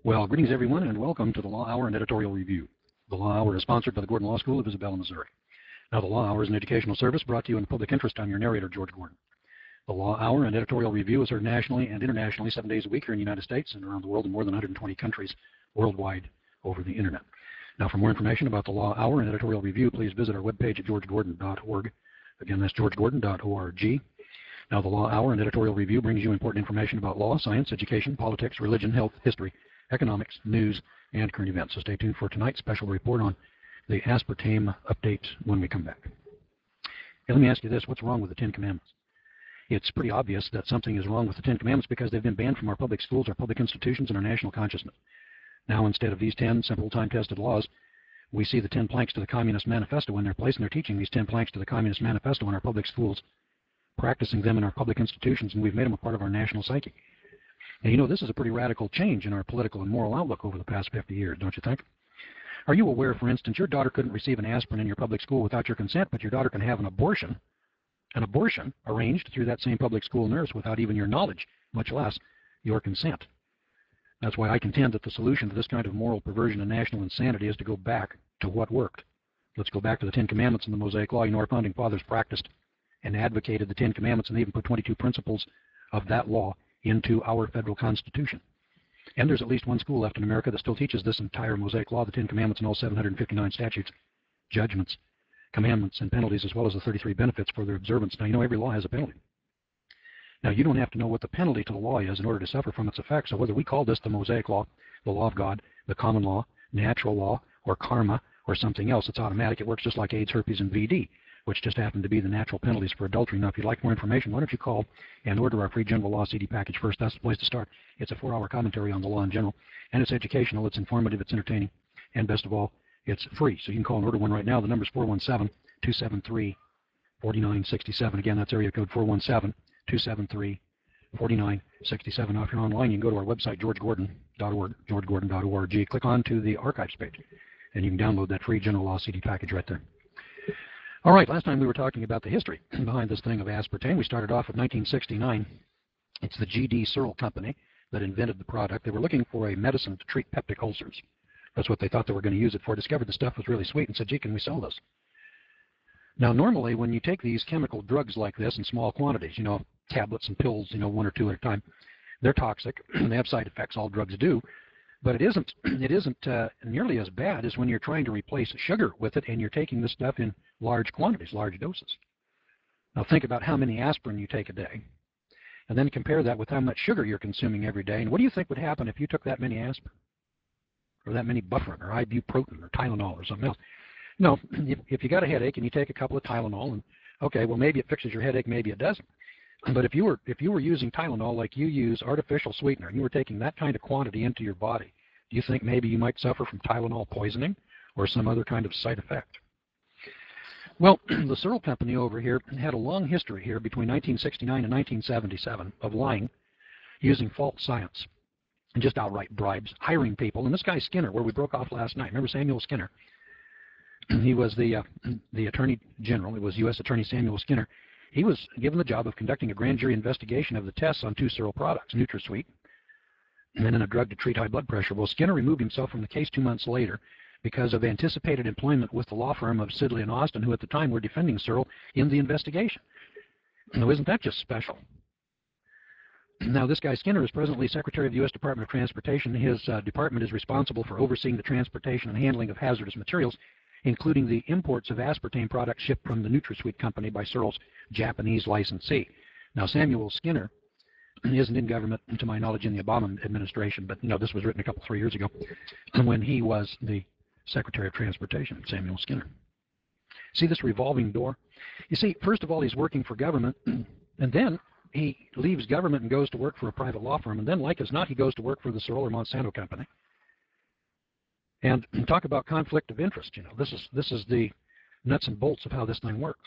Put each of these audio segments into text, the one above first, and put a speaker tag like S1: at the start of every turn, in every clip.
S1: Well, greetings everyone, and welcome to the Law Hour and Editorial Review. The Law Hour is sponsored by the Gordon Law School of Isabella, Missouri. Now, the Law Hour is an educational service brought to you in the public interest. I'm your narrator, George Gordon. The Law Hour and Editorial Review is heard nationally and internationally 7 days a week here in the United States and around the world in more than 120 countries worldwide over the internet. Now, for more information about the Law Hour and Editorial Review, please visit our webpage at georgegordon.org. Again, that's georgegordon.org. Now, the Law Hour and Editorial Review brings you important information about law, science, education, politics, religion, health, history, economics, news, and current events. So stay tuned for tonight's special report on the aspartame update when we come back. Hey, let me ask you this. What's wrong with the Ten Commandments? It's pretty obvious that something is wrong with the Ten Commandments because they've been banned from our public schools, our public institutions, and our national consciousness. Now, instead of these 10 simple time-tested laws, we see the 10 planks to the Communist Manifesto in their place, and they're teaching these 10 planks to the Communist Manifesto in our public schools, practicing them in our public institutions, and we've made them a part of our national psyche. And you know, this is a pretty radical change in our political and moral outlook over the past 50 years, don't you think? Are you aware, for instance, your daughter couldn't receive an aspirin in your public school without your consent, but your daughter can have an abortion arranged through that same public school nurse without even your knowledge, much less your consent. That's why I contend that the solution to this kind of moral perversion and national insanity is to go back to what worked. Let's go back to the Ten Commandments and the Mosaic Law. You know, our founding fathers practiced and advocated the Ten Commandments, and they even put 22 principles of that law into our federal Constitution. And there's at least one school left in America that still teaches this entire Mosaic Law, the Ten Commandments and all 759 statutes, judgments, commandments, and penalties, as well as the 33 benefits for their observance. Now, you know, every law has a penalty. Now, you don't have to know what the penalty to the law is in order to suffer from its effects. So whether we call this the Mosaic Law, the law of God, the common law, natural law, or karma, or something else, it's automatic. It works just like AIDS, herpes, and VD, which just happen to be the natural penalties for adultery. Now, if you'd like more information, why don't you call and order our free general law CD package first? That's the place to start. It's a 4-hour commentary on the law in general, and it's educational, it's informative, it's entertaining, and best of all, it's free. So you can call and order one right now. The number's 417-273-4967. Again, that's area code 417-273-4967. Now, if you're online, you can go to our website, georgegordon.org, georgegordon.org. Click on to the archives page, and you can download that free general law CD package right there. All right, last time we were talking about the history behind this thing of aspartame. We started off with 1969. It's the G.D. Searle Company that invented the product. They were looking for a medicine to treat peptic ulcers. That's what they thought they were going to use it for. Discovered the stuff was really sweet and said, gee, can we sell this? Now, normally when you take these chemical drugs like this in small quantities, you know, tablets and pills, you know, 1 or 2 at a time, they're toxic. They have side effects. All drugs do. But it isn't nearly as bad as when you're trying to replace sugar with it and you're taking this stuff in large quantities, large doses. Now think about how many aspirin you take a day, and then compare that with how much sugar you're consuming every day. And what do you think would happen if you took that many aspirin, or that many Bufferin, or ibuprofen, or Tylenol, or something else? No, if you got a headache and you take a couple of Tylenol, and okay, well maybe it fixes your headache, maybe it doesn't. But if you were using Tylenol like you use artificial sweetener, and you were taking that kind of quantity into your body, do you think maybe you might suffer from Tylenol poisoning or some other kind of side effect? Well, the Searle Company over here had a long history here between 1969 and 1977 of lying, using false science, and just outright bribes, hiring people. And this guy Skinner, where we broke off last night, remember Samuel Skinner? He was the Attorney General. It was U.S. Attorney Samuel Skinner. He was given the job of conducting a grand jury investigation of the tests on 2 Searle products, NutraSweet, and then a drug to treat high blood pressure. Well, Skinner removed himself from the case 2 months later because of anticipated employment with the law firm of Sidley and Austin, who at the time were defending Searle in the investigation. Now, isn't that just special? Now, this guy Skinner is presently Secretary of the U.S. Department of Transportation. His department is responsible for overseeing the transportation and handling of hazardous materials, including the imports of aspartame products shipped from the NutraSweet company by Searle's Japanese licensee. Now, Samuel Skinner isn't in government, to my knowledge, in the Obama administration, but you know, this was written 3 years ago when he was the Secretary of Transportation, Samuel Skinner. See this revolving door? You see, first of all, he's working for government, and then he leaves government and goes to work for a private law firm, and then, like as not, he goes to work for the Searle or Monsanto company. And talk about conflict of interest. You know, this is the nuts and bolts of how this thing works.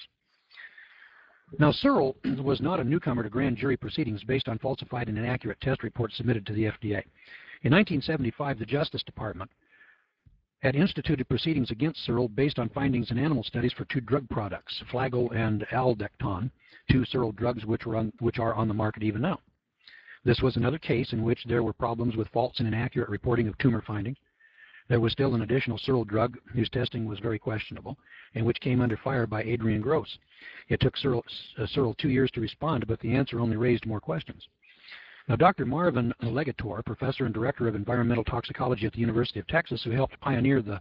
S1: Now, Searle was not a newcomer to grand jury proceedings based on falsified and inaccurate test reports submitted to the FDA. In 1975, the Justice Department had instituted proceedings against Searle based on findings in animal studies for 2 drug products, Flagyl and Aldecton, 2 Searle drugs which are on the market even now. This was another case in which there were problems with false and inaccurate reporting of tumor findings. There was still an additional Searle drug whose testing was very questionable and which came under fire by Adrian Gross. It took Searle 2 years to respond, but the answer only raised more questions. Now, Dr. Marvin Legator, professor and director of environmental toxicology at the University of Texas, who helped pioneer the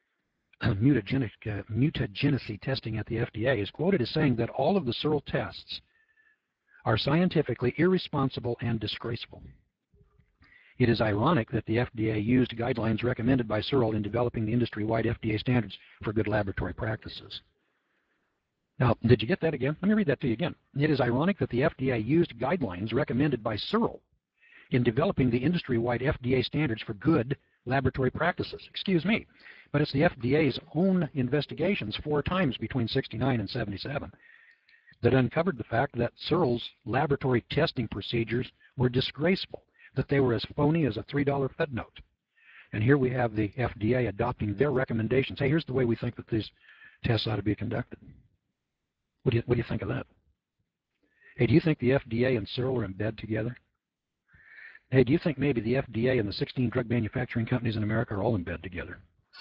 S1: mutagenicity testing at the FDA, is quoted as saying that all of the Searle tests are scientifically irresponsible and disgraceful. It is ironic that the FDA used guidelines recommended by Searle in developing the industry-wide FDA standards for good laboratory practices. Now, did you get that again? Let me read that to you again. It is ironic that the FDA used guidelines recommended by Searle in developing the industry-wide FDA standards for good laboratory practices. Excuse me, but it's the FDA's own investigations 4 times between 69 and 77 that uncovered the fact that Searle's laboratory testing procedures were disgraceful, that they were as phony as a $3 Fed note. And here we have the FDA adopting their recommendations. Hey, here's the way we think that these tests ought to be conducted. What do you think of that? Hey, do you think the FDA and Searle are in bed together? Hey, do you think maybe the FDA and the 16 drug manufacturing companies in America are all in bed together?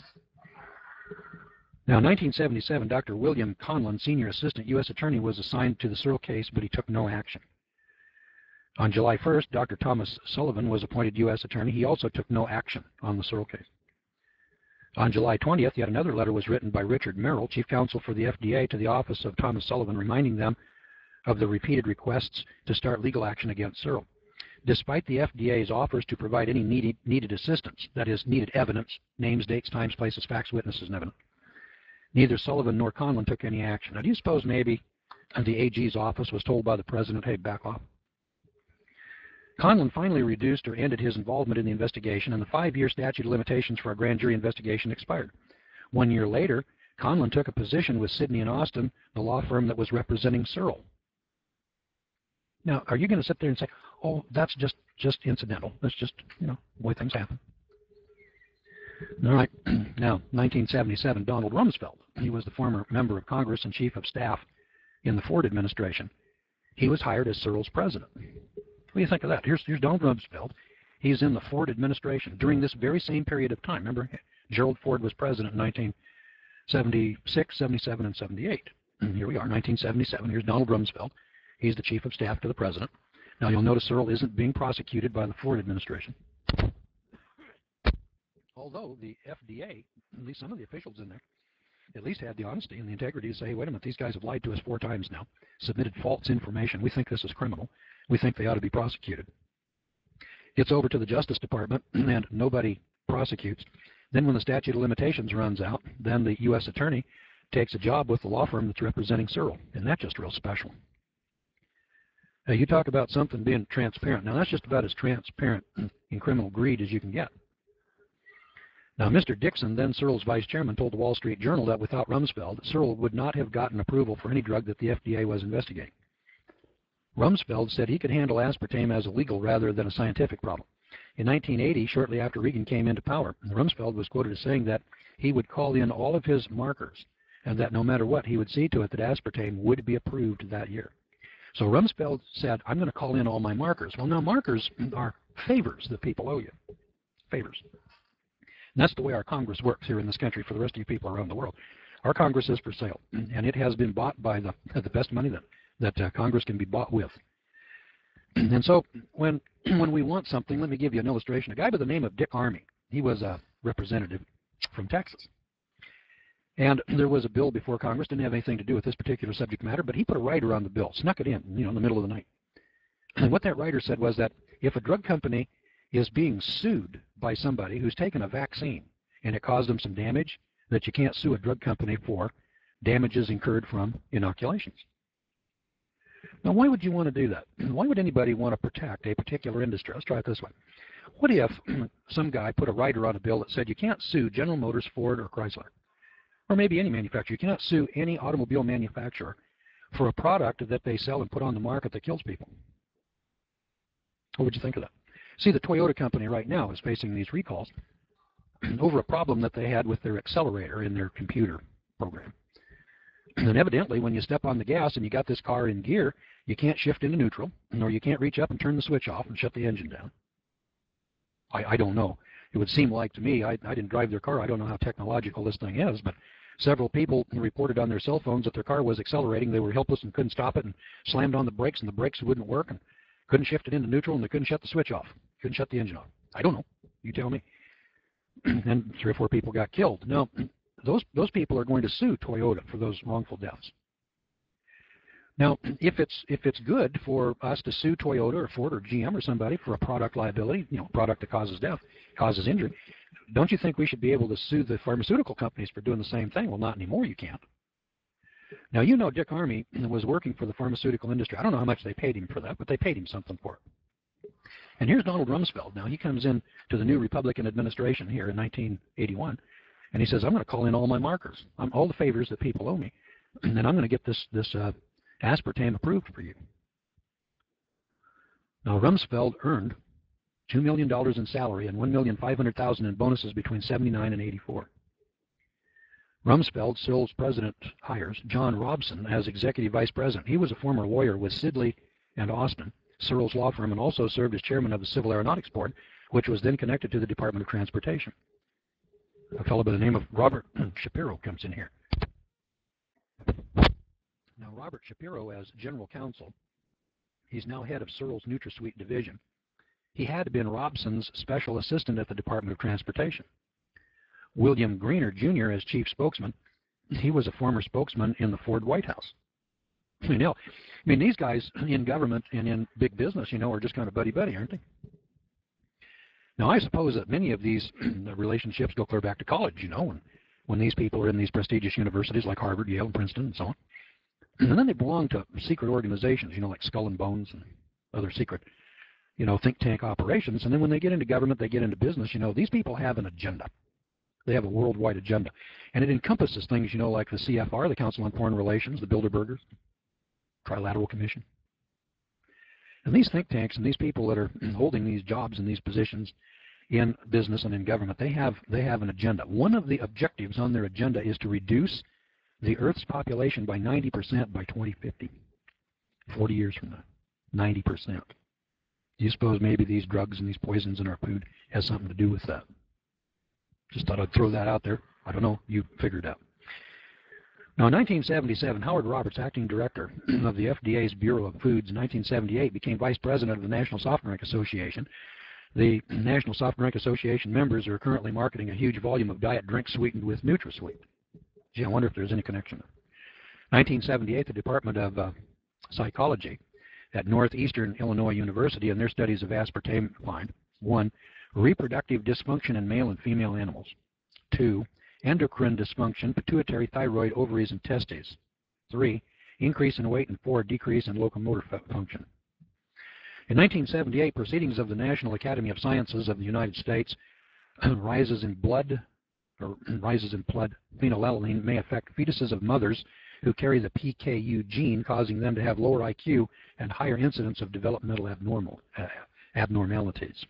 S1: Now, in 1977, Dr. William Conlon, Senior Assistant U.S. Attorney, was assigned to the Searle case, but he took no action. On July 1st, Dr. Thomas Sullivan was appointed U.S. Attorney. He also took no action on the Searle case. On July 20th, yet another letter was written by Richard Merrill, Chief Counsel for the FDA, to the office of Thomas Sullivan, reminding them of the repeated requests to start legal action against Searle. Despite the FDA's offers to provide any needed assistance, that is, needed evidence, names, dates, times, places, facts, witnesses, and evidence, neither Sullivan nor Conlon took any action. Now, do you suppose maybe the AG's office was told by the president, hey, back off? Conlon finally reduced or ended his involvement in the investigation, and the 5-year statute of limitations for a grand jury investigation expired. 1 year later, Conlon took a position with Sidney and Austin, the law firm that was representing Searle. Now, are you going to sit there and say, oh, that's just incidental. That's just, the way things happen. All right. Now, 1977, Donald Rumsfeld. He was the former member of Congress and chief of staff in the Ford administration. He was hired as Searle's president. What do you think of that? Here's Donald Rumsfeld. He's in the Ford administration during this very same period of time. Remember, Gerald Ford was president in 1976, 77, and 78. And here we are, 1977. Here's Donald Rumsfeld. He's the chief of staff to the president. Now, you'll notice Searle isn't being prosecuted by the Ford administration. Although the FDA, at least some of the officials in there, at least had the honesty and the integrity to say, hey, wait a minute, these guys have lied to us 4 times now, submitted false information. We think this is criminal. We think they ought to be prosecuted. It's over to the Justice Department, and nobody prosecutes. Then when the statute of limitations runs out, then the U.S. Attorney takes a job with the law firm that's representing Searle, and that's just real special. Now, you talk about something being transparent. Now, that's just about as transparent in criminal greed as you can get. Now, Mr. Dixon, then Searle's vice chairman, told the Wall Street Journal that without Rumsfeld, Searle would not have gotten approval for any drug that the FDA was investigating. Rumsfeld said he could handle aspartame as a legal rather than a scientific problem. In 1980, shortly after Reagan came into power, Rumsfeld was quoted as saying that he would call in all of his markers and that no matter what, he would see to it that aspartame would be approved that year. So Rumsfeld said, I'm going to call in all my markers. Well, now markers are favors that people owe you. Favors. And that's the way our Congress works here in this country for the rest of you people around the world. Our Congress is for sale, and it has been bought by the best money that Congress can be bought with. And so when we want something, let me give you an illustration. A guy by the name of Dick Armey, he was a representative from Texas. And there was a bill before Congress, didn't have anything to do with this particular subject matter, but he put a rider on the bill, snuck it in, in the middle of the night. And what that rider said was that if a drug company is being sued by somebody who's taken a vaccine and it caused them some damage, that you can't sue a drug company for damages incurred from inoculations. Now, why would you want to do that? Why would anybody want to protect a particular industry? Let's try it this way. What if some guy put a rider on a bill that said you can't sue General Motors, Ford, or Chrysler, or maybe any manufacturer? You cannot sue any automobile manufacturer for a product that they sell and put on the market that kills people. What would you think of that? See, the Toyota company right now is facing these recalls over a problem that they had with their accelerator in their computer program. And evidently, when you step on the gas and you got this car in gear, you can't shift into neutral, or you can't reach up and turn the switch off and shut the engine down. I don't know. It would seem like to me, I didn't drive their car. I don't know how technological this thing is, but several people reported on their cell phones that their car was accelerating. They were helpless and couldn't stop it and slammed on the brakes, and the brakes wouldn't work and couldn't shift it into neutral, and they couldn't shut the switch off. Couldn't shut the engine off. I don't know. You tell me. And 3 or 4 people got killed. Now, those people are going to sue Toyota for those wrongful deaths. Now, if it's good for us to sue Toyota or Ford or GM or somebody for a product liability, product that causes death, causes injury, don't you think we should be able to sue the pharmaceutical companies for doing the same thing? Well, not anymore. You can't. Now, Dick Armey was working for the pharmaceutical industry. I don't know how much they paid him for that, but they paid him something for it. And here's Donald Rumsfeld. Now, he comes in to the new Republican administration here in 1981, and he says, I'm going to call in all my markers, all the favors that people owe me, and then I'm going to get this aspartame approved for you. Now, Rumsfeld earned $2 million in salary and $1,500,000 in bonuses between 79 and 84. Rumsfeld, Searles' president, hires John Robson as executive vice president. He was a former lawyer with Sidley and Austin, Searles' law firm, and also served as chairman of the Civil Aeronautics Board, which was then connected to the Department of Transportation. A fellow by the name of Robert Shapiro comes in here. Now, Robert Shapiro, as general counsel, he's now head of Searles' NutraSweet division. He had been Robson's special assistant at the Department of Transportation. William Greener, Jr., as chief spokesman, he was a former spokesman in the Ford White House. These guys in government and in big business, are just kind of buddy-buddy, aren't they? Now, I suppose that many of these relationships go clear back to college, when these people are in these prestigious universities like Harvard, Yale, and Princeton, and so on. And then they belong to secret organizations, like Skull and Bones and other secret, think tank operations. And then when they get into government, they get into business. These people have an agenda. They have a worldwide agenda. And it encompasses things, like the CFR, the Council on Foreign Relations, the Bilderbergers, Trilateral Commission. And these think tanks and these people that are holding these jobs and these positions in business and in government, they have an agenda. One of the objectives on their agenda is to reduce the Earth's population by 90% by 2050, 40 years from now, 90%. Do you suppose maybe these drugs and these poisons in our food has something to do with that? Just thought I'd throw that out there. I don't know. You figure it out. Now, in 1977, Howard Roberts, acting director of the FDA's Bureau of Foods, in 1978 became vice president of the National Soft Drink Association. The National Soft Drink Association members are currently marketing a huge volume of diet drinks sweetened with NutraSweet. Gee, I wonder if there's any connection there. 1978, the Department of Psychology at Northeastern Illinois University in their studies of aspartame find 1. Reproductive dysfunction in male and female animals. 2. Endocrine dysfunction, pituitary, thyroid, ovaries, and testes. 3. Increase in weight, and 4. Decrease in locomotor function. In 1978, proceedings of the National Academy of Sciences of the United States, rises in blood phenylalanine may affect fetuses of mothers who carry the PKU gene, causing them to have lower IQ and higher incidence of developmental abnormalities.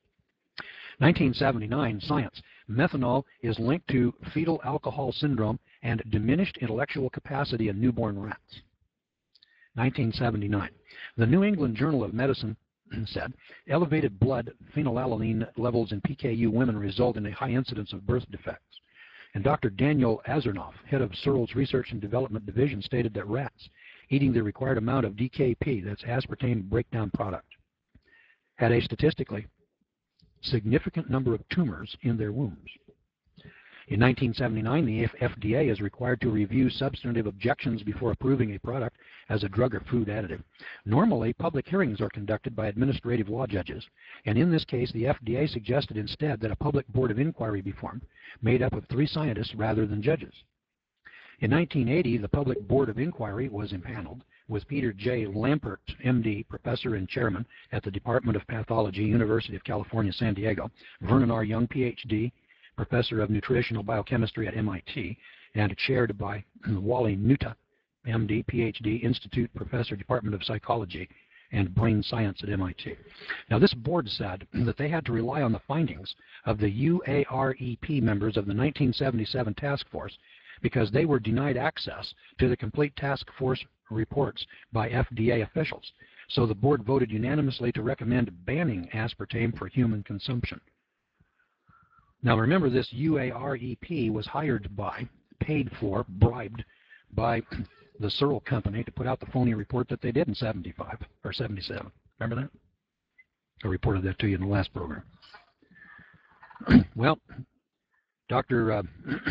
S1: 1979, Science. Methanol is linked to fetal alcohol syndrome and diminished intellectual capacity in newborn rats. 1979, the New England Journal of Medicine said, elevated blood phenylalanine levels in PKU women result in a high incidence of birth defects. And Dr. Daniel Azarnoff, head of Searles Research and Development Division, stated that rats eating the required amount of DKP, that's aspartame breakdown product, had a statistically significant number of tumors in their wombs. In 1979, the FDA is required to review substantive objections before approving a product as a drug or food additive. Normally, public hearings are conducted by administrative law judges, and in this case, the FDA suggested instead that a public board of inquiry be formed, made up of 3 scientists rather than judges. In 1980, the public board of inquiry was impaneled with Peter J. Lampert, MD, professor and chairman at the Department of Pathology, University of California, San Diego, Vernon R. Young, PhD, professor of nutritional biochemistry at MIT, and chaired by Wally Nuta, MD, PhD, Institute Professor, Department of Psychology and Brain Science at MIT. Now, this board said that they had to rely on the findings of the UAREP members of the 1977 task force because they were denied access to the complete task force reports by FDA officials. So the board voted unanimously to recommend banning aspartame for human consumption. Now remember, this UAREP was hired by, paid for, bribed by the Searle Company to put out the phony report that they did in 75 or 77. Remember that? I reported that to you in the last program. Well, Dr.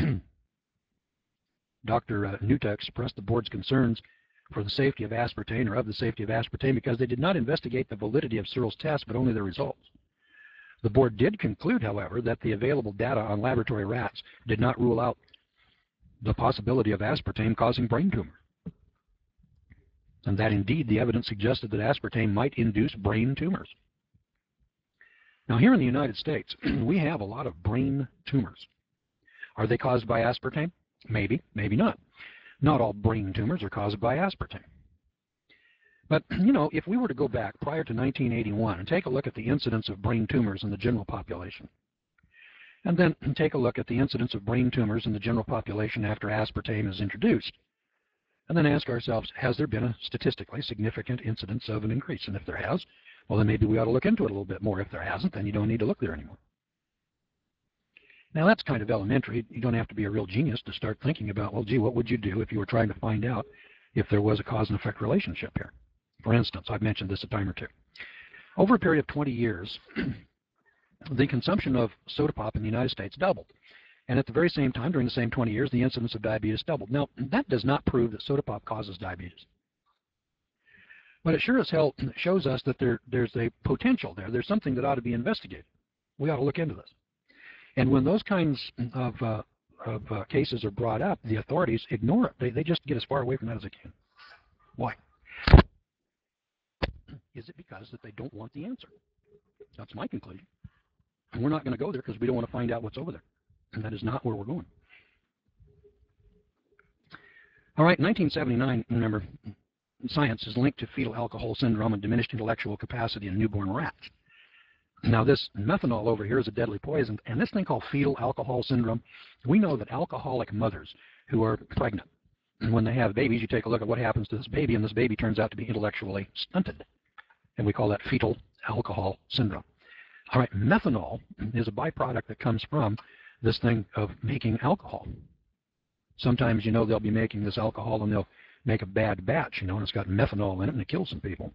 S1: Nuta expressed the board's concerns for the safety of aspartame, or of the safety of aspartame, because they did not investigate the validity of Searle's test, but only the results. The board did conclude, however, that the available data on laboratory rats did not rule out the possibility of aspartame causing brain tumor, and that indeed the evidence suggested that aspartame might induce brain tumors. Now here in the United States, we have a lot of brain tumors. Are they caused by aspartame? Maybe, maybe not. Not all brain tumors are caused by aspartame. But, you know, if we were to go back prior to 1981 and take a look at the incidence of brain tumors in the general population, and then take a look at the incidence of brain tumors in the general population after aspartame is introduced, and then ask ourselves, has there been a statistically significant incidence of an increase? And if there has, well, then maybe we ought to look into it a little bit more. If there hasn't, then you don't need to look there anymore. Now, that's kind of elementary. You don't have to be a real genius to start thinking about, well, gee, what would you do if you were trying to find out if there was a cause and effect relationship here? For instance, I've mentioned this a time or two. Over a period of 20 years, the consumption of soda pop in the United States doubled. And at the very same time, during the same 20 years, the incidence of diabetes doubled. Now, that does not prove that soda pop causes diabetes. But it sure as hell shows us that there's a potential there. There's something that ought to be investigated. We ought to look into this. And when those kinds of cases are brought up, the authorities ignore it. They just get as far away from that as they can. Why? Is it because that they don't want the answer? That's my conclusion. And we're not going to go there because we don't want to find out what's over there. And that is not where we're going. All right, 1979, remember, science is linked to fetal alcohol syndrome and diminished intellectual capacity in newborn rats. Now, this methanol over here is a deadly poison, and this thing called fetal alcohol syndrome, we know that alcoholic mothers who are pregnant, and when they have babies, you take a look at what happens to this baby, and this baby turns out to be intellectually stunted. And we call that fetal alcohol syndrome. All right, methanol is a byproduct that comes from this thing of making alcohol. Sometimes, you know, they'll be making this alcohol and they'll make a bad batch, you know, and it's got methanol in it and it kills some people.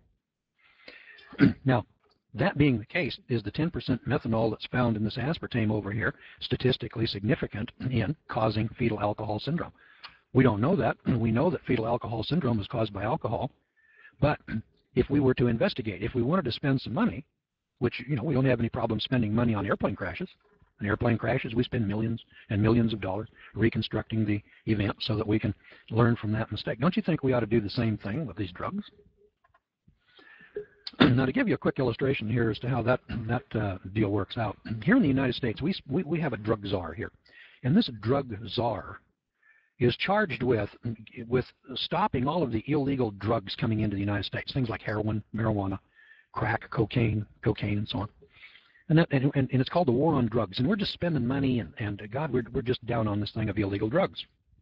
S1: Now, that being the case, is the 10% methanol that's found in this aspartame over here statistically significant in causing fetal alcohol syndrome? We don't know that. We know that fetal alcohol syndrome is caused by alcohol, but if we were to investigate, if we wanted to spend some money, which, you know, we don't have any problem spending money on airplane crashes. On airplane crashes, we spend millions and millions of dollars reconstructing the event so that we can learn from that mistake. Don't you think we ought to do the same thing with these drugs? Now, to give you a quick illustration here as to how that deal works out, here in the United States, we have a drug czar here. And this drug czar is charged with stopping all of the illegal drugs coming into the United States, things like heroin, marijuana, crack, cocaine, and so on. And it's called the war on drugs. And we're just spending money, and God, we're just down on this thing of illegal drugs.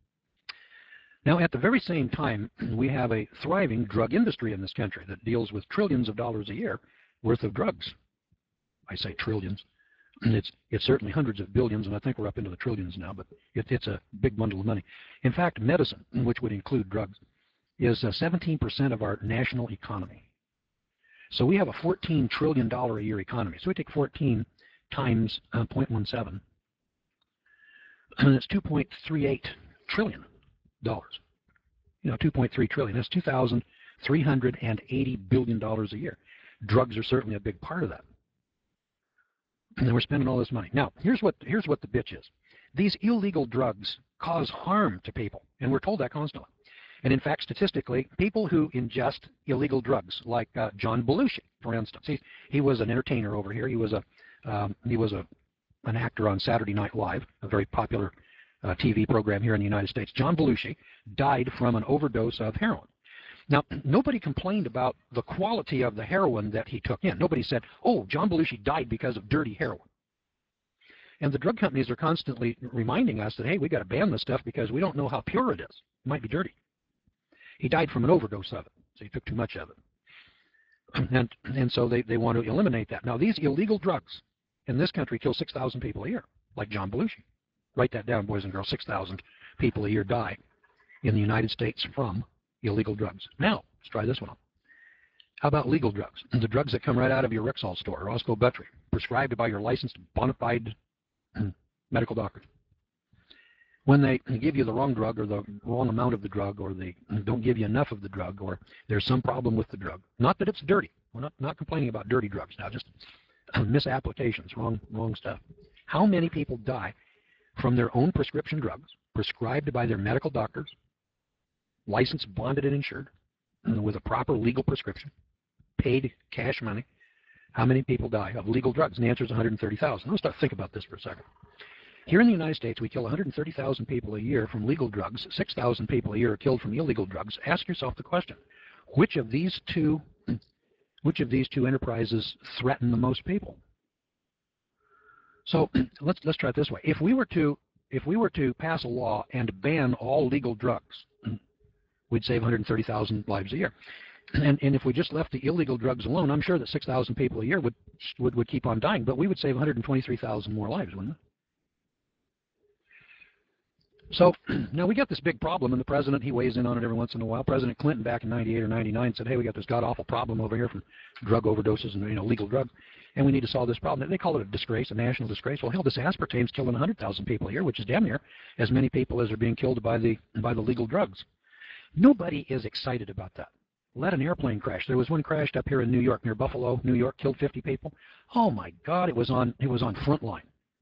S1: Now, at the very same time, we have a thriving drug industry in this country that deals with trillions of dollars a year worth of drugs. I say trillions. It's certainly hundreds of billions, and I think we're up into the trillions now, but it's a big bundle of money. In fact, medicine, which would include drugs, is 17% of our national economy. So we have a $14 trillion a year economy. So we take 14 times 0.17, and it's $2.38 trillion. You know, 2.3 trillion. That's $2,380 billion a year. Drugs are certainly a big part of that. And we're spending all this money. Now, here's what the bitch is. These illegal drugs cause harm to people, and we're told that constantly. And in fact, statistically, people who ingest illegal drugs, like John Belushi, for instance, he was an entertainer over here. He was an actor on Saturday Night Live, a very popular TV program here in the United States. John Belushi died from an overdose of heroin. Now, nobody complained about the quality of the heroin that he took in. Nobody said, oh, John Belushi died because of dirty heroin. And the drug companies are constantly reminding us that, hey, we got to ban this stuff because we don't know how pure it is. It might be dirty. He died from an overdose of it, so he took too much of it. And so they want to eliminate that. Now, these illegal drugs in this country kill 6,000 people a year, like John Belushi. Write that down, boys and girls. 6,000 people a year die in the United States from illegal drugs. Now, let's try this one on. How about legal drugs? The drugs that come right out of your Rexall store, Roscoe Buttrey, prescribed by your licensed, bona fide medical doctor. When they give you the wrong drug or the wrong amount of the drug, or they don't give you enough of the drug, or there's some problem with the drug. Not that it's dirty. We're not complaining about dirty drugs now, just misapplications, wrong stuff. How many people die from their own prescription drugs, prescribed by their medical doctors, licensed, bonded, and insured, with a proper legal prescription, paid cash money? How many people die of legal drugs? And the answer is 130,000. Let's start to think about this for a second. Here in the United States, we kill 130,000 people a year from legal drugs. 6,000 people a year are killed from illegal drugs. Ask yourself the question: which of these two enterprises threaten the most people? So let's try it this way. If we were to pass a law and ban all legal drugs, we'd save 130,000 lives a year. And if we just left the illegal drugs alone, I'm sure that 6,000 people a year would keep on dying, but we would save 123,000 more lives, wouldn't it? So now we got this big problem, and the president, he weighs in on it every once in a while. President Clinton back in 98 or 99 said, hey, we got this god-awful problem over here from drug overdoses and legal drugs, and we need to solve this problem. They call it a disgrace, a national disgrace. Well, hell, this aspartame's killing 100,000 people a year, which is damn near as many people as are being killed by the legal drugs. Nobody is excited about that. Let an airplane crash. There was one crashed up here in New York, near Buffalo, New York, killed 50 people. Oh my God, it was on Frontline.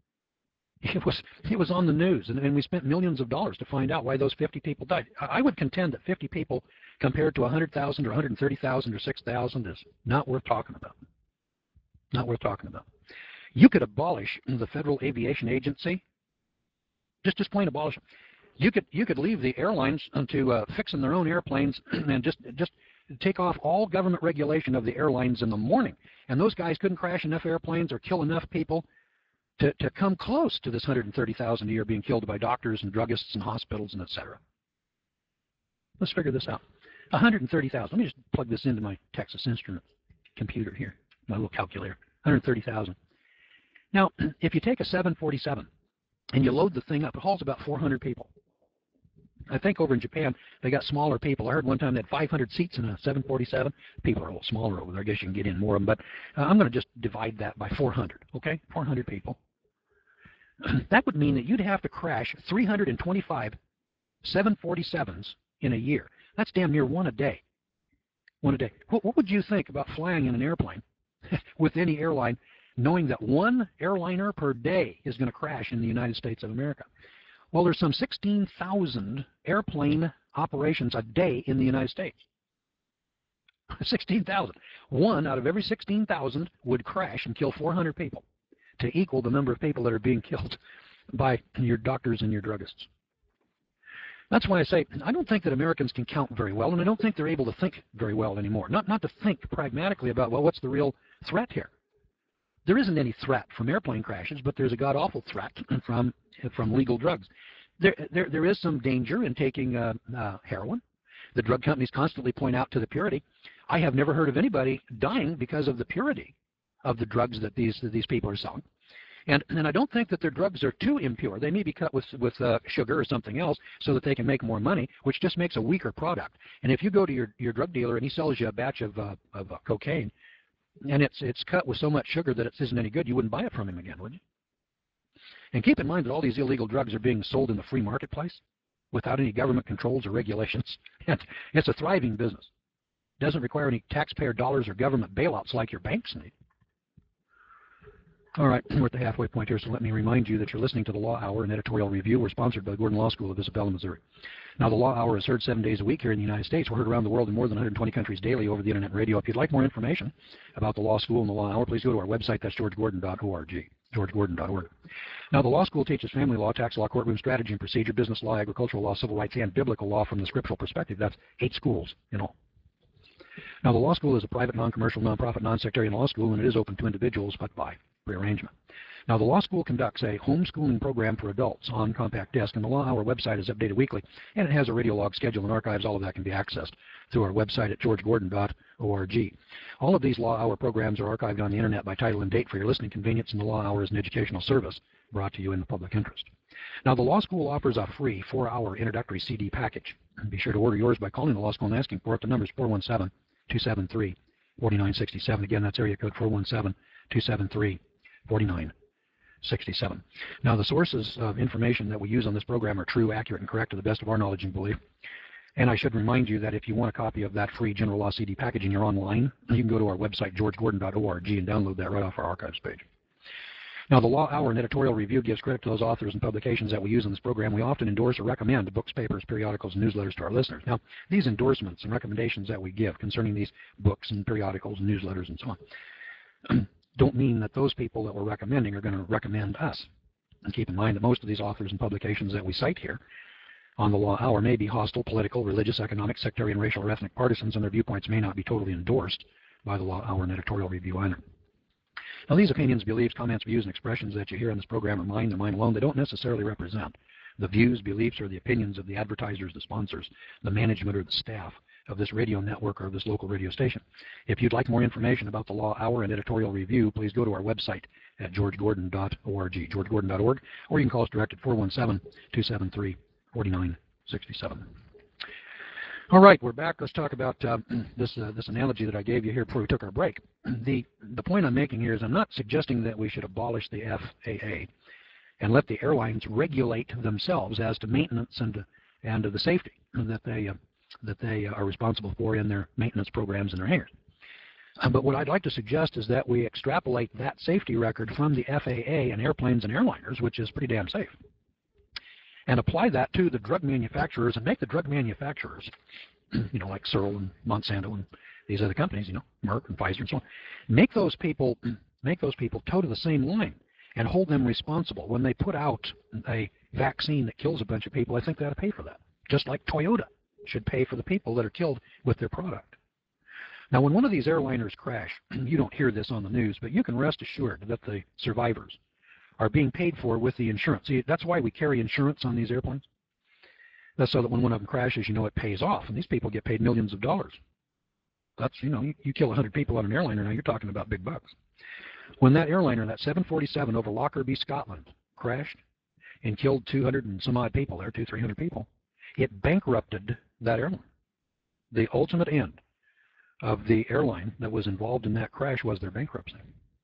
S1: It was on the news, and we spent millions of dollars to find out why those 50 people died. I would contend that 50 people compared to 100,000 or 130,000 or 6,000 is not worth talking about. Not worth talking about. You could abolish the Federal Aviation Agency. Just plain abolish them. You could leave the airlines to fixing their own airplanes and just take off all government regulation of the airlines in the morning, and those guys couldn't crash enough airplanes or kill enough people to come close to this 130,000 a year being killed by doctors and druggists and hospitals and etc. Let's figure this out. 130,000. Let me just plug this into my Texas Instruments computer here, my little calculator. 130,000. Now, if you take a 747 and you load the thing up, it hauls about 400 people. I think over in Japan, they got smaller people. I heard one time they had 500 seats in a 747. People are a little smaller over there. I guess you can get in more of them. But I'm going to just divide that by 400, okay? 400 people. That would mean that you'd have to crash 325 747s in a year. That's damn near one a day. One a day. What would you think about flying in an airplane with any airline, knowing that one airliner per day is going to crash in the United States of America? Well, there's some 16,000 airplane operations a day in the United States. 16,000. One out of every 16,000 would crash and kill 400 people to equal the number of people that are being killed by your doctors and your druggists. That's why I say I don't think that Americans can count very well, and I don't think they're able to think very well anymore. Not to think pragmatically about, well, what's the real threat here? There isn't any threat from airplane crashes, but there's a god-awful threat from legal drugs. There is some danger in taking heroin. The drug companies constantly point out to the purity. I have never heard of anybody dying because of the purity of the drugs that these people are selling. And I don't think that their drugs are too impure. They may be cut with sugar or something else so that they can make more money, which just makes a weaker product. And if you go to your drug dealer and he sells you a batch of cocaine, and it's cut with so much sugar that it isn't any good, you wouldn't buy it from him again, would you? And keep in mind that all these illegal drugs are being sold in the free marketplace without any government controls or regulations. And it's a thriving business. It doesn't require any taxpayer dollars or government bailouts like your banks need. All right, we're at the halfway point here, so let me remind you that you're listening to the Law Hour, an editorial review. We're sponsored by the Gordon Law School of Isabella, Missouri. Now, the Law Hour is heard 7 days a week here in the United States. We're heard around the world in more than 120 countries daily over the Internet and radio. If you'd like more information about the Law School and the Law Hour, please go to our website. That's georgegordon.org, georgegordon.org. Now, the Law School teaches family law, tax law, courtroom strategy and procedure, business law, agricultural law, civil rights, and biblical law from the scriptural perspective. That's 8 schools in all. Now, the Law School is a private, non-commercial, non-profit, non-sectarian law school, and it is open to individuals, but by prearrangement. Now, the law school conducts a homeschooling program for adults on compact disc, and the Law Hour website is updated weekly, and it has a radio log schedule and archives. All of that can be accessed through our website at georgegordon.org. All of these Law Hour programs are archived on the internet by title and date for your listening convenience, and the Law Hour is an educational service brought to you in the public interest. Now, the law school offers a free 4-hour introductory CD package. Be sure to order yours by calling the law school and asking for it. The number is 417-273-4967. Again, that's area code 417-273-4967. Now, the sources of information that we use on this program are true, accurate, and correct to the best of our knowledge and belief. And I should remind you that if you want a copy of that free general law CD package and you're online, you can go to our website, georgegordon.org, and download that right off our archives page. Now, the Law Hour and editorial review gives credit to those authors and publications that we use in this program. We often endorse or recommend books, papers, periodicals, and newsletters to our listeners. Now, these endorsements and recommendations that we give concerning these books and periodicals and newsletters and so on don't mean that those people that we're recommending are going to recommend us. And keep in mind that most of these authors and publications that we cite here on the Law Hour may be hostile, political, religious, economic, sectarian, racial, or ethnic partisans, and their viewpoints may not be totally endorsed by the Law Hour and editorial review either. Now, these opinions, beliefs, comments, views, and expressions that you hear in this program are mine. They're mine alone. They don't necessarily represent the views, beliefs, or the opinions of the advertisers, the sponsors, the management, or the staff of this radio network or this local radio station. If you'd like more information about the Law Hour and editorial review, please go to our website at georgegordon.org, georgegordon.org, or you can call us direct at 417-273-4967. All right, we're back. Let's talk about this analogy that I gave you here before we took our break. The point I'm making here is I'm not suggesting that we should abolish the FAA and let the airlines regulate themselves as to maintenance and the safety that they are responsible for in their maintenance programs and their hangars. But what I'd like to suggest is that we extrapolate that safety record from the FAA and airplanes and airliners, which is pretty damn safe, and apply that to the drug manufacturers and make the drug manufacturers, like Searle and Monsanto and these other companies, Merck and Pfizer and so on, make those people toe to the same line and hold them responsible. When they put out a vaccine that kills a bunch of people, I think they ought to pay for that, just like Toyota should pay for the people that are killed with their product. Now, when one of these airliners crash, you don't hear this on the news, but you can rest assured that the survivors are being paid for with the insurance. See, that's why we carry insurance on these airplanes. That's so that when one of them crashes, it pays off, and these people get paid millions of dollars. That's, you kill 100 people on an airliner, now you're talking about big bucks. When that airliner, that 747 over Lockerbie, Scotland, crashed and killed 200 and some odd people there, 200-300 people, it bankrupted that airline. The ultimate end of the airline that was involved in that crash was their bankruptcy.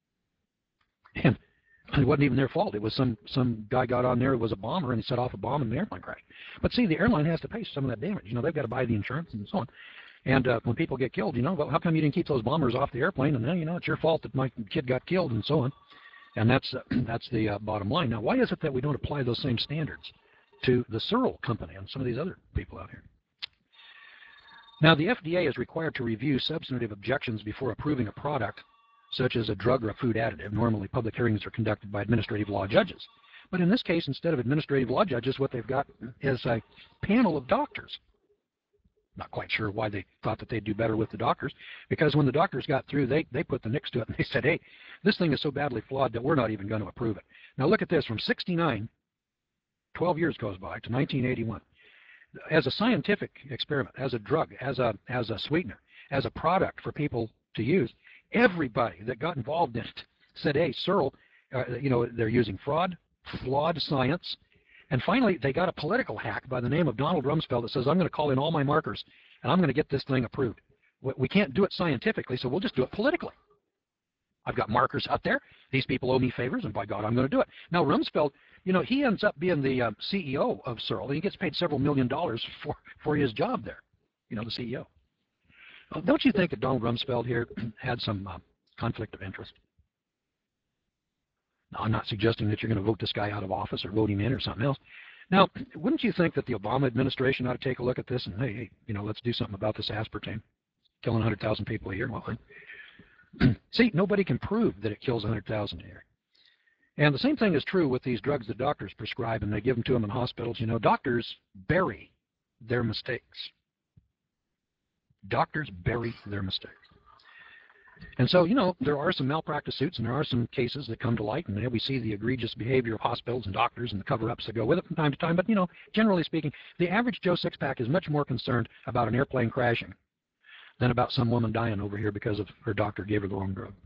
S1: And it wasn't even their fault. It was some guy got on there, it was a bomber, and he set off a bomb and the airplane crashed. But see, the airline has to pay some of that damage. They've got to buy the insurance and so on. And when people get killed, well, how come you didn't keep those bombers off the airplane? And then, it's your fault that my kid got killed and so on. And that's the bottom line. Now, why is it that we don't apply those same standards to the Searle company and some of these other people out here? Now, the FDA is required to review substantive objections before approving a product, such as a drug or a food additive. Normally, public hearings are conducted by administrative law judges. But in this case, instead of administrative law judges, what they've got is a panel of doctors. Not quite sure why they thought that they'd do better with the doctors, because when the doctors got through, they put the nix to it, and they said, hey, this thing is so badly flawed that we're not even going to approve it. Now, look at this. From 1969, 12 years goes by, to 1981. As a scientific experiment, as a drug, as a sweetener, as a product for people to use, everybody that got involved in it said, hey, Searle, they're using fraud, flawed science. And finally, they got a political hack by the name of Donald Rumsfeld that says, I'm going to call in all my markers, and I'm going to get this thing approved. We can't do it scientifically, so we'll just do it politically. I've got markers out there. These people owe me favors, and by God, I'm going to do it. Now, Rumsfeld, he ends up being the CEO of Searle, and he gets paid several $1 million for his job there, the CEO. Don't you think that Donald Rumsfeld here had some conflict of interest? Now, I'm not suggesting that you're going to vote this guy out of office or vote him in or something else. Now, wouldn't you think that the Obama administration ought to take a look at this and, hey, let's do something about this aspartame, killing 100,000 people a year? Well, see, nobody can prove that it kills 100,000 a year. And the same thing is true with these drugs that doctors prescribe, and they give them to them in hospitals. Doctors bury their mistakes. Doctors bury their mistakes. And so, there are some malpractice suits and there are some cases that come to light, and we see the egregious behavior of hospitals and doctors and the cover-ups that go with it from time to time. But, generally speaking, the average Joe Sixpack is much more concerned about an airplane crashing than about some woman dying over here because of her doctor gave her the wrong drug.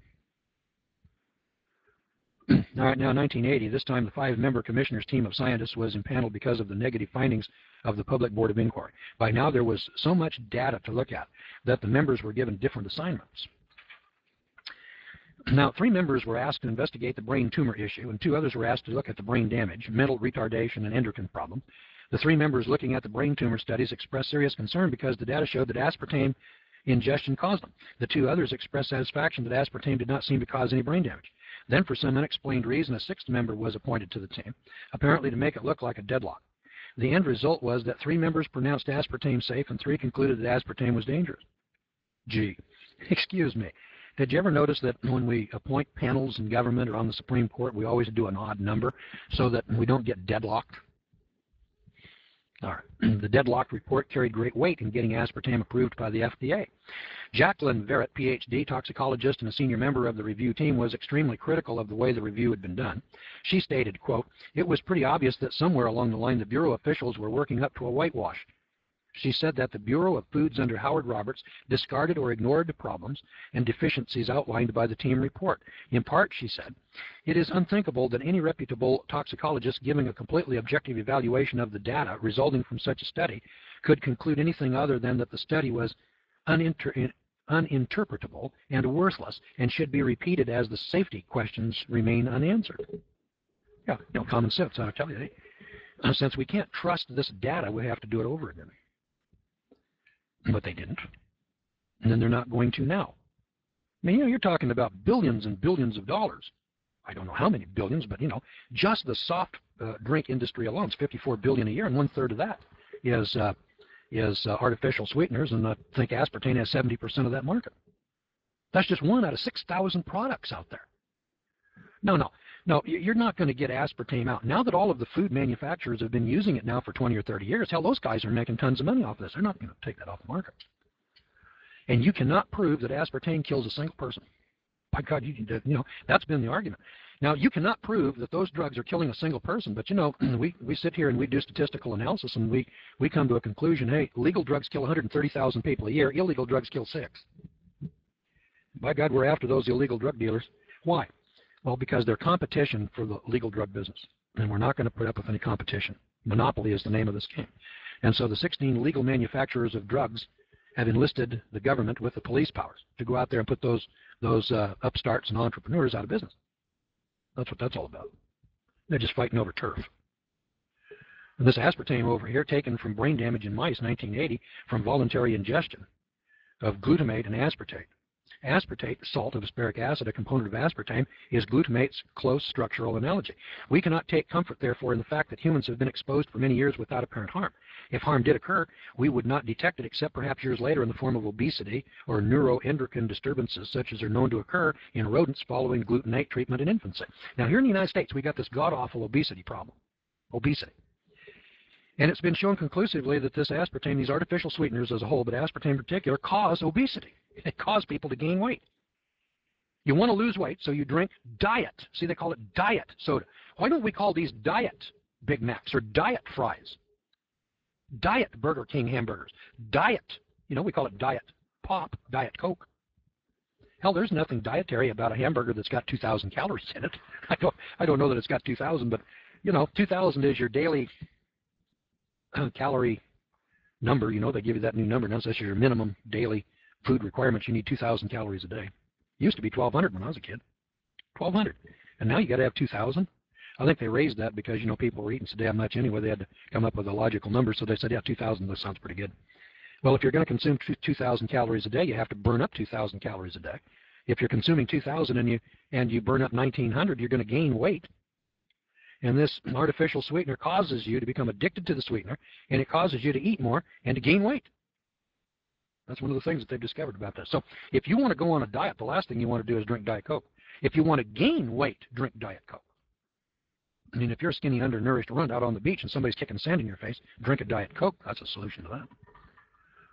S1: All right, now 1980, this time the 5-member commissioner's team of scientists was impaneled because of the negative findings of the Public Board of Inquiry. By now there was so much data to look at that the members were given different assignments. Now, 3 members were asked to investigate the brain tumor issue, and 2 others were asked to look at the brain damage, mental retardation, and endocrine problem. The 3 members looking at the brain tumor studies expressed serious concern because the data showed that aspartame ingestion caused them. The 2 others expressed satisfaction that aspartame did not seem to cause any brain damage. Then, for some unexplained reason, a 6th member was appointed to the team, apparently to make it look like a deadlock. The end result was that 3 members pronounced aspartame safe and 3 concluded that aspartame was dangerous. Gee, excuse me. Did you ever notice that when we appoint panels in government or on the Supreme Court, we always do an odd number so that we don't get deadlocked? All right. The deadlocked report carried great weight in getting aspartame approved by the FDA. Jacqueline Verrett, Ph.D., toxicologist and a senior member of the review team, was extremely critical of the way the review had been done. She stated, quote, "It was pretty obvious that somewhere along the line the Bureau officials were working up to a whitewash." She said that the Bureau of Foods under Howard Roberts discarded or ignored the problems and deficiencies outlined by the team report. In part, she said, "It is unthinkable that any reputable toxicologist giving a completely objective evaluation of the data resulting from such a study could conclude anything other than that the study was uninterpretable and worthless and should be repeated as the safety questions remain unanswered." Yeah, common sense, I'll tell you. Since we can't trust this data, we have to do it over again. But they didn't. And then they're not going to now. I mean, you're talking about billions and billions of dollars. I don't know how many billions, but, just the soft drink industry alone is $54 billion a year, and 1/3 of that is artificial sweeteners, and I think aspartame has 70% of that market. That's just 1 out of 6,000 products out there. No, you're not going to get aspartame out. Now that all of the food manufacturers have been using it now for 20 or 30 years, hell, those guys are making tons of money off this. They're not going to take that off the market. And you cannot prove that aspartame kills a single person. By God, that's been the argument. Now, you cannot prove that those drugs are killing a single person, but, we sit here and we do statistical analysis and we come to a conclusion, hey, legal drugs kill 130,000 people a year, illegal drugs kill 6. By God, we're after those illegal drug dealers. Why? Well, because they're competition for the legal drug business, and we're not going to put up with any competition. Monopoly is the name of this game. And so the 16 legal manufacturers of drugs have enlisted the government with the police powers to go out there and put those upstarts and entrepreneurs out of business. That's what that's all about. They're just fighting over turf. And this aspartame over here, taken from brain damage in mice, 1980, from voluntary ingestion of glutamate and aspartate. Aspartate, salt of aspartic acid, a component of aspartame, is glutamate's close structural analogy. We cannot take comfort, therefore, in the fact that humans have been exposed for many years without apparent harm. If harm did occur, we would not detect it except perhaps years later in the form of obesity or neuroendocrine disturbances such as are known to occur in rodents following glutamate treatment in infancy. Now, here in the United States, we got this god-awful obesity problem. Obesity. And it's been shown conclusively that this aspartame, these artificial sweeteners as a whole, but aspartame in particular, cause obesity. It causes people to gain weight. You want to lose weight, so you drink diet. See, they call it diet soda. Why don't we call these diet Big Macs or diet fries? Diet Burger King hamburgers. Diet, we call it diet pop, diet Coke. Hell, there's nothing dietary about a hamburger that's got 2,000 calories in it. I don't know that it's got 2,000, but, 2,000 is your daily calorie number. They give you that new number now. That's your minimum daily food requirements. You need 2,000 calories a day. It used to be 1,200 when I was a kid. 1,200. And now you got to have 2,000. I think they raised that because, people were eating so damn much anyway. They had to come up with a logical number. So they said, yeah, 2,000, that sounds pretty good. Well, if you're going to consume 2,000 calories a day, you have to burn up 2,000 calories a day. If you're consuming 2,000 and you burn up 1,900, you're going to gain weight. And this artificial sweetener causes you to become addicted to the sweetener, and it causes you to eat more and to gain weight. That's one of the things that they've discovered about this. So if you want to go on a diet, the last thing you want to do is drink Diet Coke. If you want to gain weight, drink Diet Coke. I mean, if you're a skinny, undernourished runt out on the beach and somebody's kicking sand in your face, drink a Diet Coke. That's a solution to that.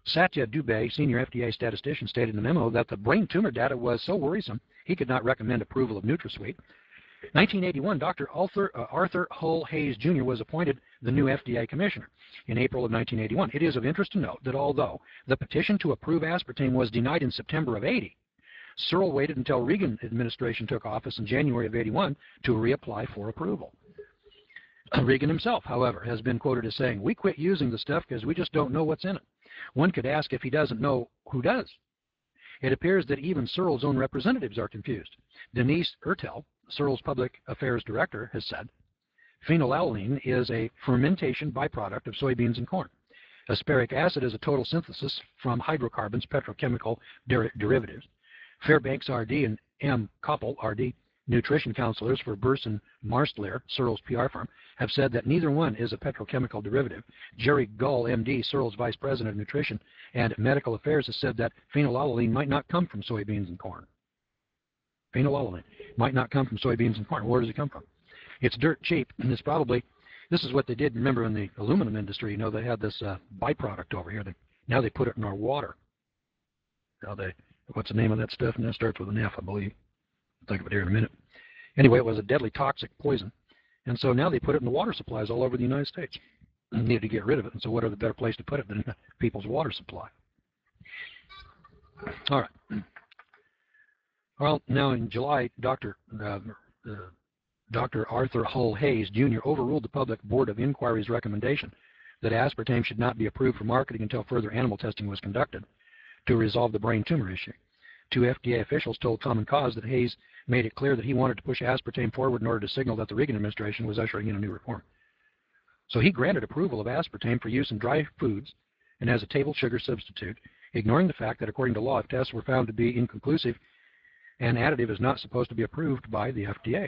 S1: Satya Dubey, senior FDA statistician, stated in the memo that the brain tumor data was so worrisome he could not recommend approval of NutraSweet. 1981, Dr. Arthur Hull Hayes Jr. was appointed the new FDA commissioner in April of 1981. It is of interest to note that although the petition to approve aspartame was denied in September of 80, Searle waited until Reagan administration took office in January of 81 to reapply for approval. Reagan himself, however, has been quoted as saying, "We quit using the stuff because we just don't know what's in it." One could ask if he doesn't know who does. It appears that even Searle's own representatives are confused. Denise Ertel, Searle's public affairs director, has said, phenylalanine is a fermentation byproduct of soybeans and corn. Asparic acid is a total synthesis from hydrocarbons, petrochemical derivatives. Fairbanks RD and M. Koppel RD, nutrition counselors for Burson Marstler, Searle's PR firm, have said that neither one is a petrochemical derivative. Jerry Gull, MD, Searle's vice president of nutrition and medical affairs, has said that phenylalanine might not come from soybeans and corn. Phenylalanine might not come from soybeans and corn. Where does it come from? It's dirt cheap, and it's probably, this is what they did, remember, in the aluminum industry. You know, they had this byproduct over here. Now they put it in our water. Now what's the name of that stuff? And that starts with an F, I believe. I'll think of it here in a minute. Anyway, it was a deadly toxic poison. And so now they put it in the water supplies all over the United States. They needed to get rid of it, and so what other better place to put it than people's water supply? All right. Well, now in July, Dr. Arthur Hull Hayes Jr. overruled the Public Board of Inquiry's recommendation that aspartame should not be approved for marketing until further animal testing was conducted to resolve the brain tumor issue. Two FDA officials told Common Cause that Hayes made it clear that he wanted to push aspartame forward in order to signal that the Reagan administration was ushering in a new reform. So he granted approval of aspartame for use in dry foods and as a table sugar substitute, ignoring the fact that according to law, if tests were found to be inconclusive, an additive is not supposed to be approved by the FDA.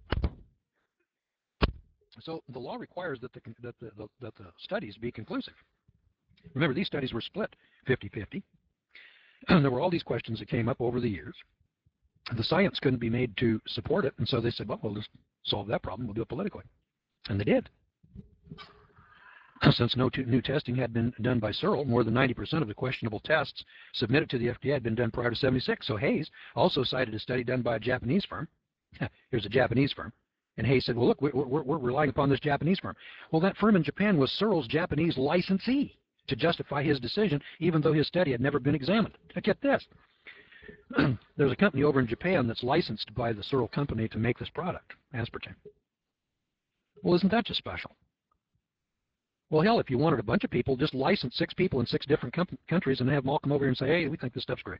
S1: So the law requires that the studies be conclusive. Remember, these studies were split 50-50. There were all these questions that came up over the years. The science couldn't be made to support it, and so they said, well, we'll just solve that problem. We'll do it politically. And they did. Since no new testing had been done by Searle, more than 90% of the questionable tests submitted to the FDA had been done prior to '76. So Hayes also cited a study done by a Japanese firm. Here's a Japanese firm. And Hayes said, well, look, we're relying upon this Japanese firm. Well, that firm in Japan was Searle's Japanese licensee to justify his decision, even though his study had never been examined. Now, get this. There's a company over in Japan that's licensed by the Searle company to make this product, aspartame. Well, isn't that just special? Well, hell, if you wanted a bunch of people, just license 6 people in 6 different countries and have them all come over here and say, hey, we think this stuff's great.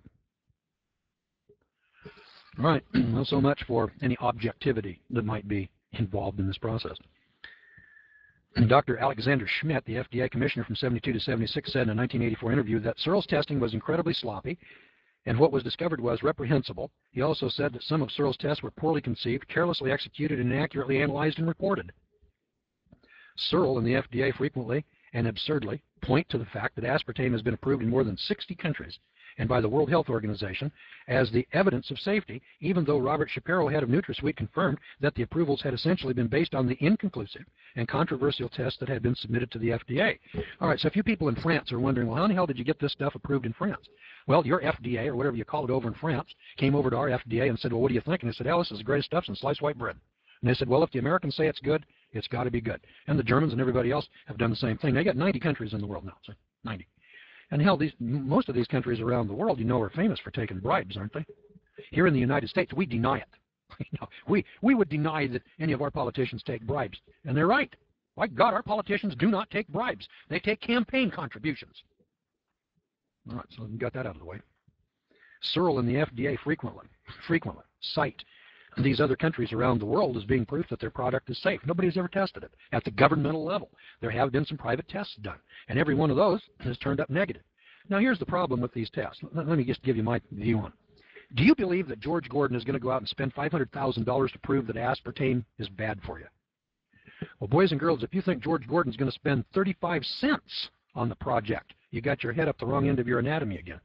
S1: All right, well, so much for any objectivity that might be involved in this process. Dr. Alexander Schmidt, the FDA commissioner from '72 to '76, said in a 1984 interview that Searle's testing was incredibly sloppy, and what was discovered was reprehensible. He also said that some of Searle's tests were poorly conceived, carelessly executed, and inaccurately analyzed and reported. Searle and the FDA frequently and absurdly point to the fact that aspartame has been approved in more than 60 countries and by the World Health Organization as the evidence of safety, even though Robert Shapiro, head of NutraSweet, confirmed that the approvals had essentially been based on the inconclusive and controversial tests that had been submitted to the FDA. All right, so a few people in France are wondering, well, how in the hell did you get this stuff approved in France? Well, your FDA, or whatever you call it over in France, came over to our FDA and said, well, what do you think? And they said, oh, this is the greatest stuff since sliced white bread. And they said, well, if the Americans say it's good, it's got to be good. And the Germans and everybody else have done the same thing. They got 90 countries in the world now, so 90. And hell, most of these countries around the world, you know, are famous for taking bribes, aren't they? Here in the United States, we deny it. We would deny that any of our politicians take bribes. And they're right. My God, our politicians do not take bribes. They take campaign contributions. All right, so we got that out of the way. Searle and the FDA frequently cite these other countries around the world as being proof that their product is safe. Nobody's ever tested it at the governmental level. There have been some private tests done, and every one of those has turned up negative. Now, here's the problem with these tests. Let me just give you my view on it. Do you believe that George Gordon is going to go out and spend $500,000 to prove that aspartame is bad for you? Well, boys and girls, if you think George Gordon is going to spend 35 cents on the project, you got your head up the wrong end of your anatomy again.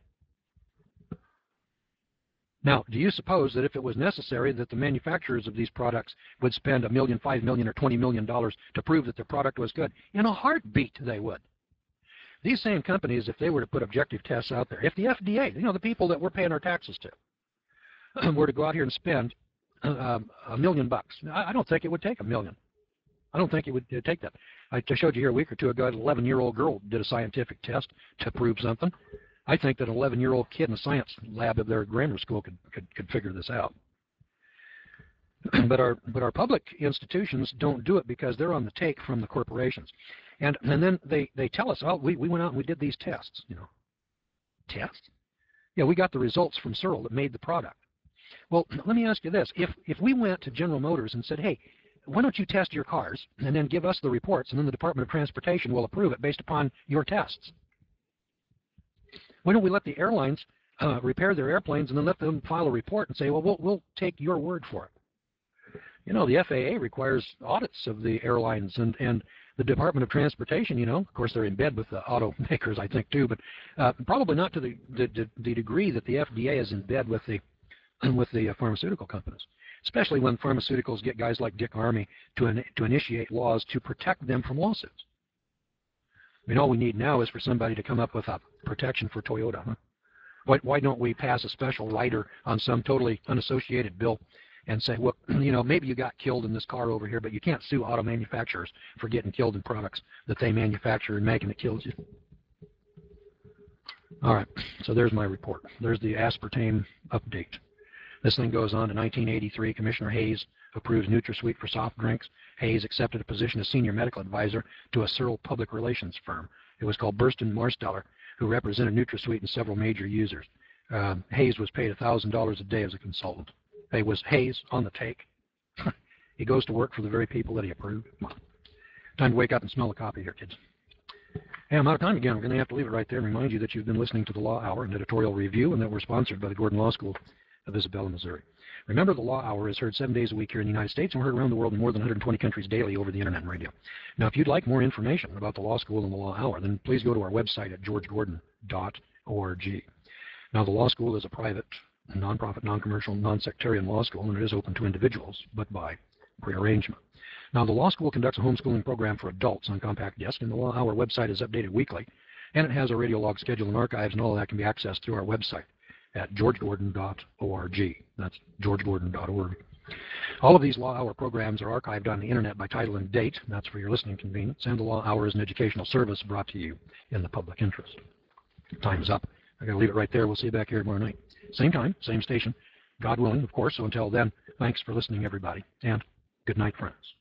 S1: Now, do you suppose that if it was necessary that the manufacturers of these products would spend $1 million, $5 million, or $20 million to prove that their product was good? In a heartbeat, they would. These same companies, if they were to put objective tests out there, if the FDA, the people that we're paying our taxes to, were to go out here and spend $1 million, I don't think it would take $1 million. I don't think it would take that. I showed you here a week or two ago, an 11-year-old girl did a scientific test to prove something. I think that an 11-year-old kid in a science lab of their grammar school could figure this out. But our public institutions don't do it because they're on the take from the corporations. And then they tell us, oh, we went out and we did these tests, Tests? Yeah, we got the results from Searle that made the product. Well, let me ask you this. If we went to General Motors and said, hey, why don't you test your cars and then give us the reports, and then the Department of Transportation will approve it based upon your tests? Why don't we let the airlines repair their airplanes and then let them file a report and say, well, we'll take your word for it? The FAA requires audits of the airlines, and the Department of Transportation, of course, they're in bed with the automakers, I think, too, but probably not to the degree that the FDA is in bed with the pharmaceutical companies, especially when pharmaceuticals get guys like Dick Armey to initiate laws to protect them from lawsuits. All we need now is for somebody to come up with a protection for Toyota. Huh? Why don't we pass a special rider on some totally unassociated bill and say, well, maybe you got killed in this car over here, but you can't sue auto manufacturers for getting killed in products that they manufacture and making it kills you. All right, so there's my report. There's the aspartame update. This thing goes on to 1983. Commissioner Hayes approves NutraSweet for soft drinks. Hayes accepted a position as senior medical advisor to a Searle public relations firm. It was called Burstyn Marsteller, who represented NutraSweet and several major users. Hayes was paid $1,000 a day as a consultant. Hey, was Hayes on the take? He goes to work for the very people that he approved. Time to wake up and smell the coffee here, kids. Hey, I'm out of time again. We're going to have to leave it right there and remind you that you've been listening to the Law Hour, an editorial review, and that we're sponsored by the Gordon Law School of Isabella, Missouri. Remember, the Law Hour is heard 7 days a week here in the United States, and we're heard around the world in more than 120 countries daily over the internet and radio. Now, if you'd like more information about the Law School and the Law Hour, then please go to our website at georgegordon.org. Now, the Law School is a private, nonprofit, non-commercial, non-sectarian law school, and it is open to individuals, but by prearrangement. Now, the law school conducts a homeschooling program for adults on compact disc, and the Law Hour website is updated weekly, and it has a radio log schedule and archives, and all of that can be accessed through our website at georgegordon.org. That's georgegordon.org. All of these Law Hour programs are archived on the internet by title and date. That's for your listening convenience, and the Law Hour is an educational service brought to you in the public interest. Time's up. I got to leave it right there. We'll see you back here tomorrow night. Same time, same station. God willing, of course. So until then, thanks for listening, everybody, and good night, friends.